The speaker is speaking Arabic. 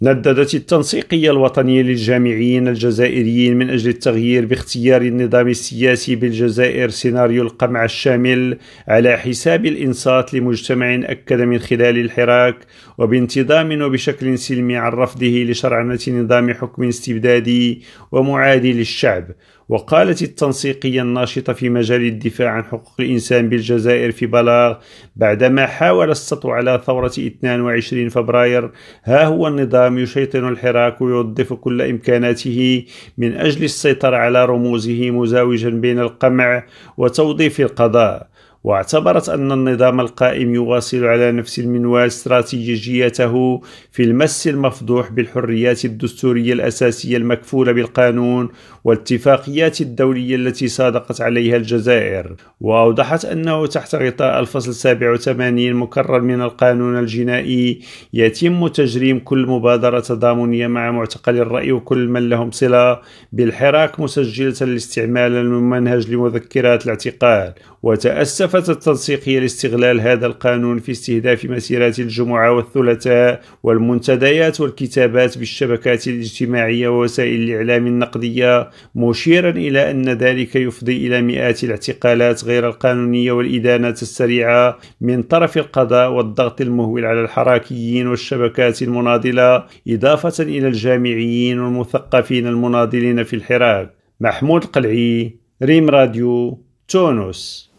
نددت التنسيقية الوطنية للجامعيين الجزائريين من أجل التغيير باختيار النظام السياسي بالجزائر سيناريو القمع الشامل على حساب الإنصات لمجتمع أكد من خلال الحراك وبانتظام وبشكل سلمي عن رفضه لشرعنة نظام حكم استبدادي ومعادي للشعب. وقالت التنسيقية الناشطة في مجال الدفاع عن حقوق الإنسان بالجزائر في بلاغ بعدما حاول السطو على ثورة 22 فبراير: ها هو النظام يشيطن الحراك ويوظف كل إمكاناته من أجل السيطرة على رموزه مزاوجا بين القمع وتوظيف القضاء. واعتبرت أن النظام القائم يواصل على نفس المنوال استراتيجيته في المس المفضوح بالحريات الدستورية الأساسية المكفولة بالقانون والاتفاقيات الدولية التي صادقت عليها الجزائر. وأوضحت أنه تحت غطاء الفصل 87 مكرر من القانون الجنائي يتم تجريم كل مبادرة تضامنية مع معتقل الرأي وكل من لهم صلة بالحراك مسجلة الاستعمال الممنهج لمذكرات الاعتقال. وتأسفت التنسيقية لاستغلال هذا القانون في استهداف مسيرات الجمعة والثلاثاء والمنتديات والكتابات بالشبكات الاجتماعية ووسائل الإعلام النقدية، مشيرا إلى أن ذلك يفضي إلى مئات الاعتقالات غير القانونية والإدانات السريعة من طرف القضاء والضغط المهول على الحراكيين والشبكات المناضلة، إضافة إلى الجامعيين والمثقفين المناضلين في الحراك. محمود القلعي، ريم راديو، تونس.